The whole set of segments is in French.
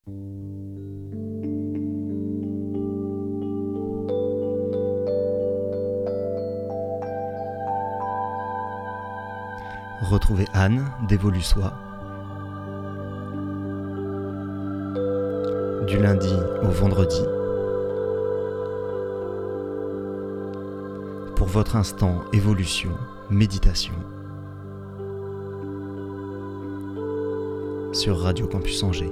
Retrouvez Anne d'Évolue Soi du lundi au vendredi pour votre instant évolution, méditation sur Radio Campus Angers.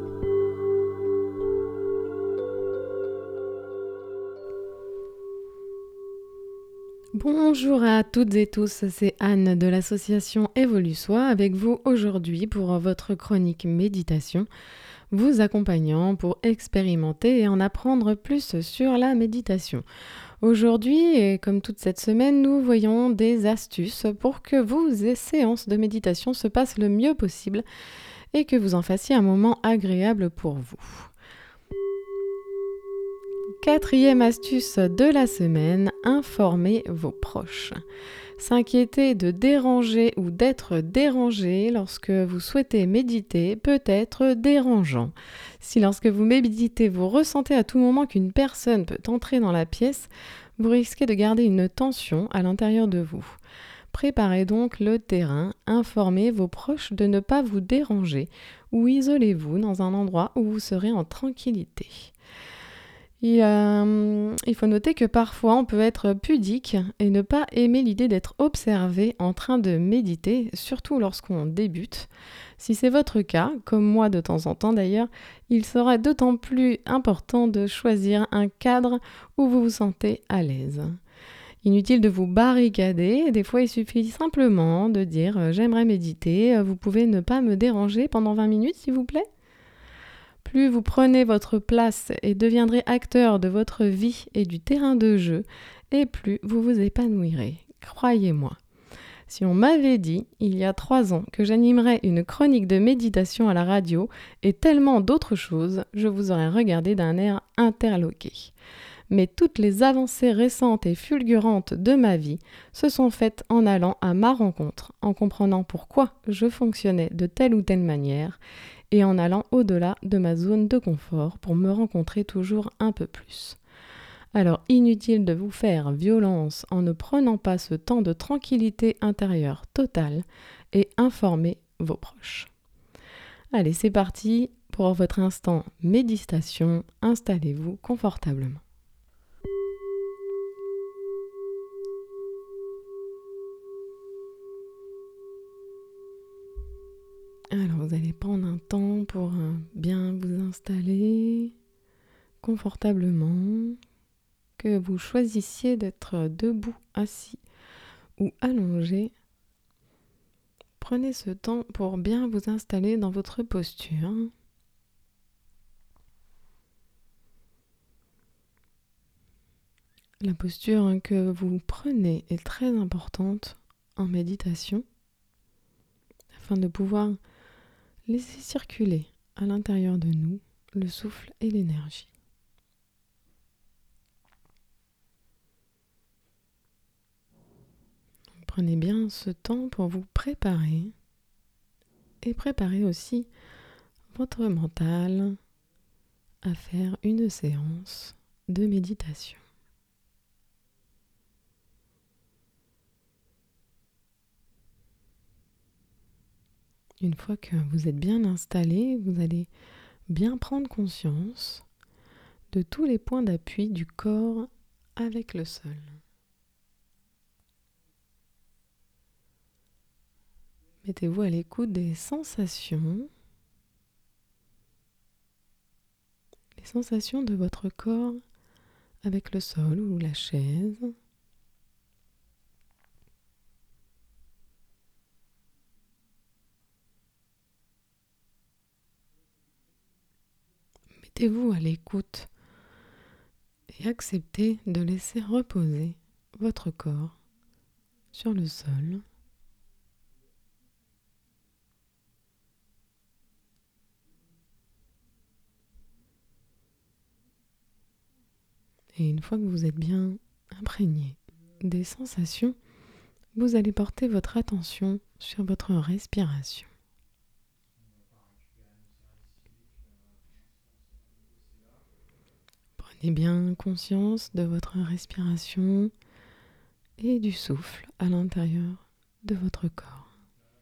Bonjour à toutes et tous, c'est Anne de l'association Évolue Soi avec vous aujourd'hui pour votre chronique méditation, vous accompagnant pour expérimenter et en apprendre plus sur la méditation. Aujourd'hui, et comme toute cette semaine, nous voyons des astuces pour que vos séances de méditation se passent le mieux possible et que vous en fassiez un moment agréable pour vous. Quatrième astuce de la semaine, informez vos proches. S'inquiéter de déranger ou d'être dérangé lorsque vous souhaitez méditer peut être dérangeant. Si lorsque vous méditez, vous ressentez à tout moment qu'une personne peut entrer dans la pièce, vous risquez de garder une tension à l'intérieur de vous. Préparez donc le terrain, informez vos proches de ne pas vous déranger ou isolez-vous dans un endroit où vous serez en tranquillité. Il faut noter que parfois on peut être pudique et ne pas aimer l'idée d'être observé en train de méditer, surtout lorsqu'on débute. Si c'est votre cas, comme moi de temps en temps d'ailleurs, il sera d'autant plus important de choisir un cadre où vous vous sentez à l'aise. Inutile de vous barricader, des fois il suffit simplement de dire « j'aimerais méditer, vous pouvez ne pas me déranger pendant 20 minutes s'il vous plaît ?» Plus vous prenez votre place et deviendrez acteur de votre vie et du terrain de jeu, et plus vous vous épanouirez. Croyez-moi. Si on m'avait dit, il y a 3 ans, que j'animerais une chronique de méditation à la radio et tellement d'autres choses, je vous aurais regardé d'un air interloqué. Mais toutes les avancées récentes et fulgurantes de ma vie se sont faites en allant à ma rencontre, en comprenant pourquoi je fonctionnais de telle ou telle manière, et en allant au-delà de ma zone de confort pour me rencontrer toujours un peu plus. Alors inutile de vous faire violence en ne prenant pas ce temps de tranquillité intérieure totale et informez vos proches. Allez, c'est parti pour votre instant méditation, installez-vous confortablement. Alors, vous allez prendre un temps pour bien vous installer confortablement, que vous choisissiez d'être debout, assis ou allongé. Prenez ce temps pour bien vous installer dans votre posture. La posture que vous prenez est très importante en méditation afin de pouvoir laissez circuler à l'intérieur de nous le souffle et l'énergie. Prenez bien ce temps pour vous préparer et préparer aussi votre mental à faire une séance de méditation. Une fois que vous êtes bien installé, vous allez bien prendre conscience de tous les points d'appui du corps avec le sol. Mettez-vous à l'écoute des sensations, les sensations de votre corps avec le sol ou la chaise. Mettez-vous à l'écoute et acceptez de laisser reposer votre corps sur le sol. Et une fois que vous êtes bien imprégné des sensations, vous allez porter votre attention sur votre respiration. Prenez bien conscience de votre respiration et du souffle à l'intérieur de votre corps.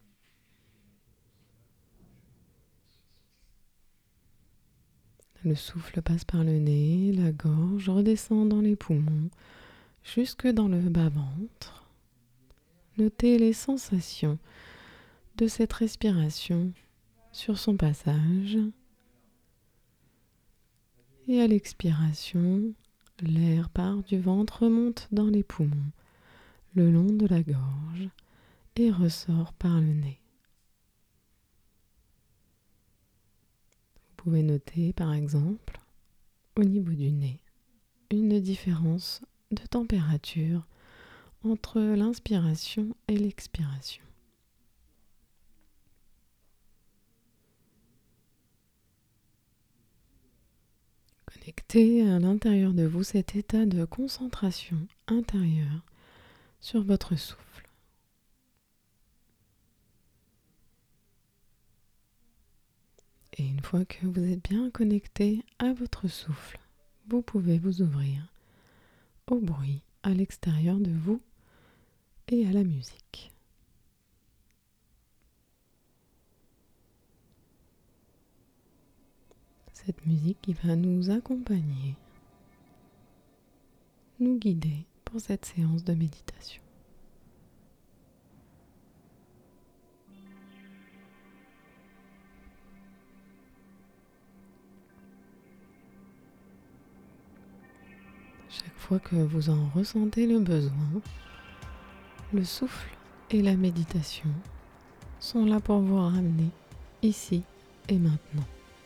Le souffle passe par le nez, la gorge, redescend dans les poumons, jusque dans le bas-ventre. Notez les sensations de cette respiration sur son passage. Et à l'expiration, l'air part du ventre, remonte dans les poumons, le long de la gorge et ressort par le nez. Vous pouvez noter par exemple, au niveau du nez, une différence de température entre l'inspiration et l'expiration. Connectez à l'intérieur de vous cet état de concentration intérieure sur votre souffle. Et une fois que vous êtes bien connecté à votre souffle, vous pouvez vous ouvrir au bruit à l'extérieur de vous et à la musique. Cette musique qui va nous accompagner, nous guider pour cette séance de méditation. Chaque fois que vous en ressentez le besoin, le souffle et la méditation sont là pour vous ramener ici et maintenant.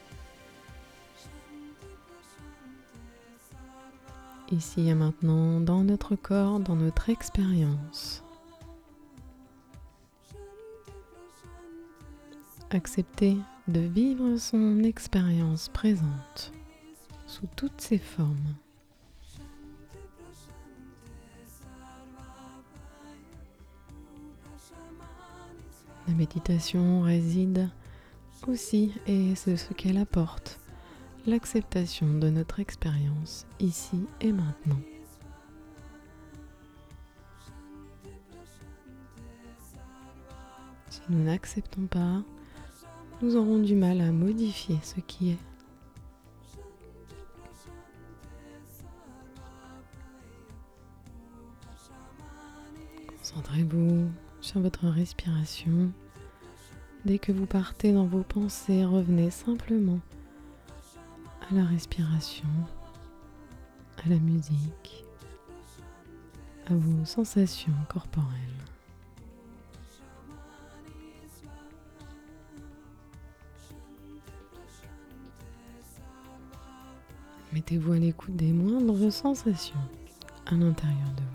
Ici et maintenant, dans notre corps, dans notre expérience. Acceptez de vivre son expérience présente sous toutes ses formes. La méditation réside aussi, et c'est ce qu'elle apporte, l'acceptation de notre expérience ici et maintenant. Si nous n'acceptons pas, nous aurons du mal à modifier ce qui est. Concentrez-vous sur votre respiration. Dès que vous partez dans vos pensées, revenez simplement à la respiration, à la musique, à vos sensations corporelles. Mettez-vous à l'écoute des moindres sensations à l'intérieur de vous.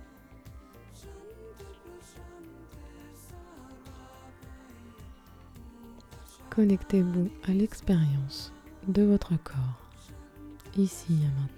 Connectez-vous à l'expérience de votre corps, ici et maintenant.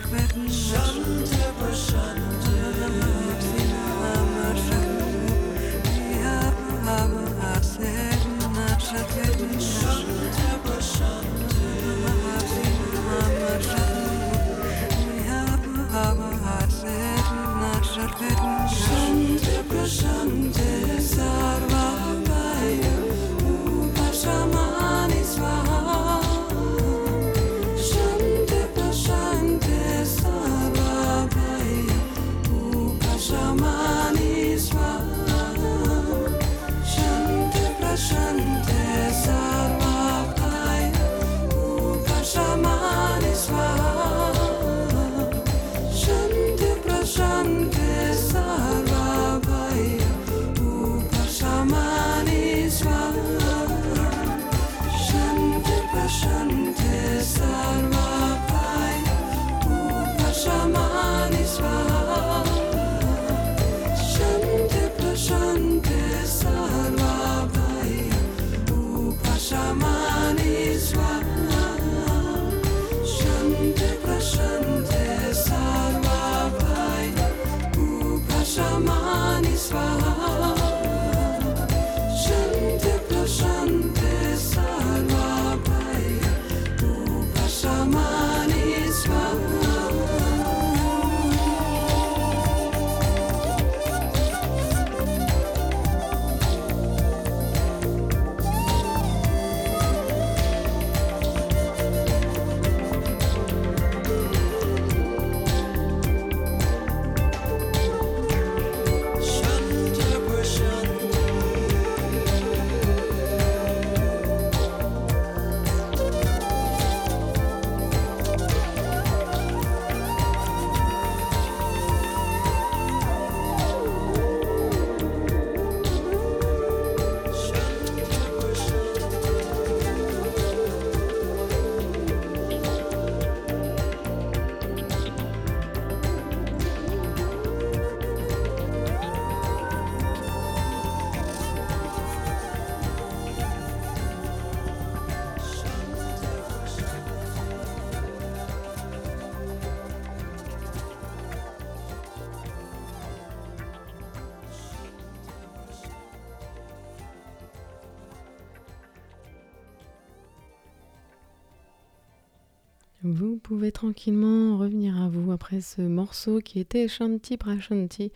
Vous pouvez tranquillement revenir à vous après ce morceau qui était Shanti Prashanti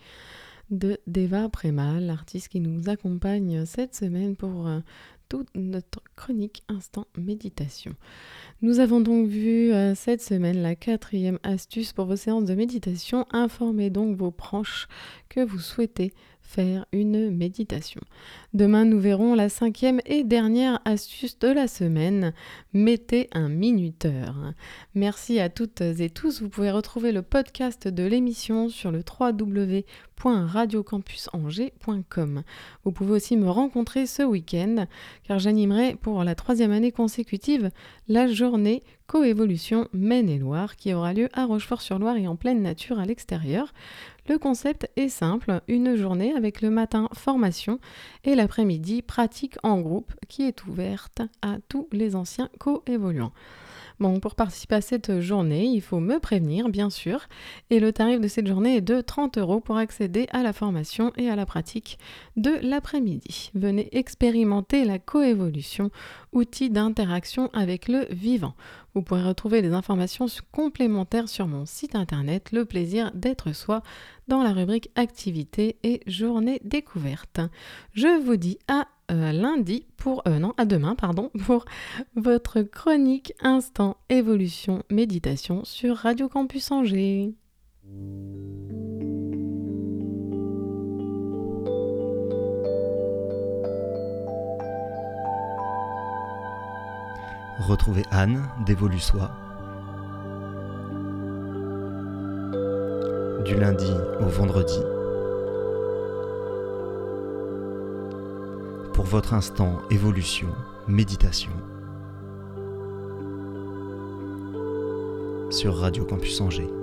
de Deva Premal, l'artiste qui nous accompagne cette semaine pour toute notre chronique Instant Méditation. Nous avons donc vu cette semaine la 4e astuce pour vos séances de méditation. Informez donc vos proches que vous souhaitez faire une méditation. Demain, nous verrons la 5e et dernière astuce de la semaine. Mettez un minuteur. Merci à toutes et tous. Vous pouvez retrouver le podcast de l'émission sur le www.radiocampusangers.com. Vous pouvez aussi me rencontrer ce week-end car j'animerai pour la 3e année consécutive la journée Coévolution Maine-et-Loire qui aura lieu à Rochefort-sur-Loire et en pleine nature à l'extérieur. Le concept est simple, une journée avec le matin formation et l'après-midi pratique en groupe qui est ouverte à tous les anciens coévoluants. Bon, pour participer à cette journée, il faut me prévenir, bien sûr, et le tarif de cette journée est de 30 € pour accéder à la formation et à la pratique de l'après-midi. Venez expérimenter la coévolution, outil d'interaction avec le vivant. Vous pourrez retrouver des informations complémentaires sur mon site internet Le Plaisir d'être soi dans la rubrique Activités et Journée découverte. Je vous dis à demain pour votre chronique Instant Évolution Méditation sur Radio Campus Angers. Retrouvez Anne d'Évolue Soi du lundi au vendredi pour votre instant évolution, méditation sur Radio Campus Angers.